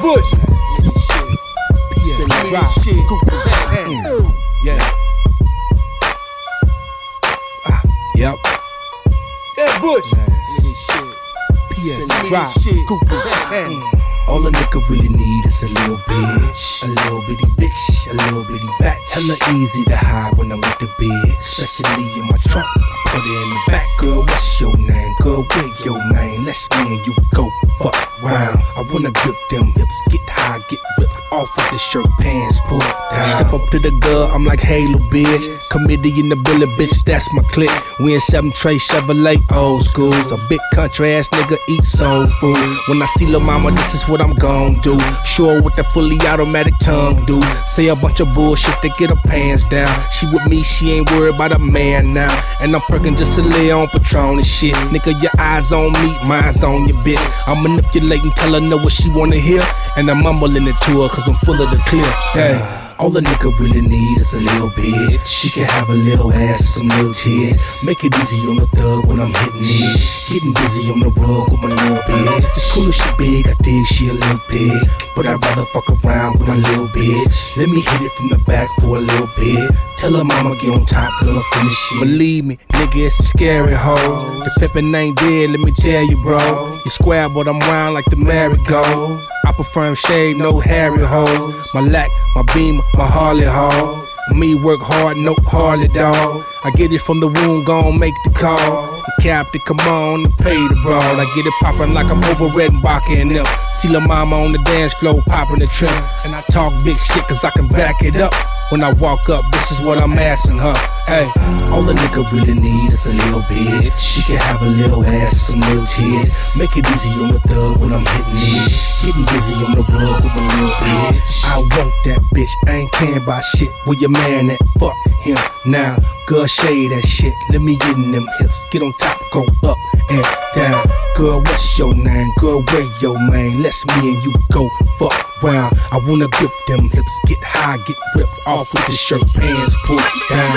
Bush. Yeah. Yep. That Bush. All a nigga really need is a little bitch, a little bitty bitch, a little bitty batch. Hella easy to hide when I'm with the bitch, especially in my trunk. Put it in the back, girl. What's your name? Girl, where your name? Let's me and you go fuck round. I wanna grip them hips, get high, get ripped off with the shirt, pants pulled down. Step up to the girl, I'm like, hey, little bitch. Committee in the building, bitch, that's my clique. We in 7 Trey Chevrolet, old schools. A big country ass nigga eat soul food. When I see lil' mama, this is what I'm gon' do. Sure with that fully automatic tongue, dude. Say a bunch of bullshit to get her pants down. She with me, she ain't worried about a man now. And I'm perking just to lay on Patron and shit. Nigga, your eyes on me, mine's on your bitch. I'm manipulating, tell her know what she wanna hear. And I'm mumbling it to her cause I'm full of the clear. Hey. All a nigga really need is a little bitch. She can have a little ass and some little tits. Make it easy on the thug when I'm hitting it. Getting busy on the rug with my little bitch. Just cool as she big, I dig she a little big. But I'd rather fuck around with my little bitch. Let me hit it from the back for a little bit. Tell her mama get on top, girl, finish shit. Believe me, nigga, it's a scary hoe. The pimpin' ain't dead, let me tell you, bro. You square, but I'm round like the merry-go. I prefer shave, no hairy hoe. My lack, my beam, my Harley hoe. Me work hard, no Harley dog. I get it from the womb, gon' make the call. The captain, come on and pay the brawl. I get it poppin' like I'm over Redenbacher and them. See lil' mama on the dance floor, poppin' the trim. And I talk big shit cause I can back it up. When I walk up, this is what I'm asking her. Hey, all a nigga really need is a little bitch. She can have a little ass and some little tits. Make it easy on the thug when I'm hitting it. Getting busy on the rug with my little bitch. I want that bitch, I ain't caring about shit. Where your man at? Fuck him now. Girl, shade that shit. Let me get in them hips. Get on top, go up and down. Girl, what's your name? Girl, where your man? Let's me and you go fuck round. I wanna grip them hips, get high, get ripped off with the shirt, pants pulled down.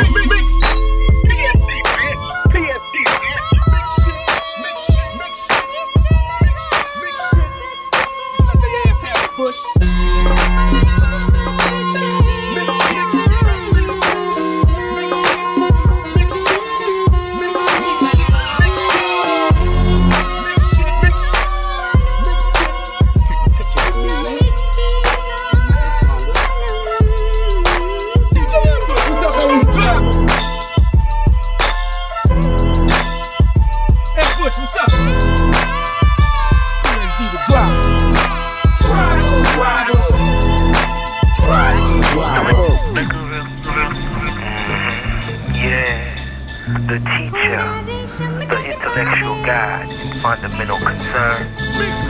The teacher, the intellectual guide in fundamental concern.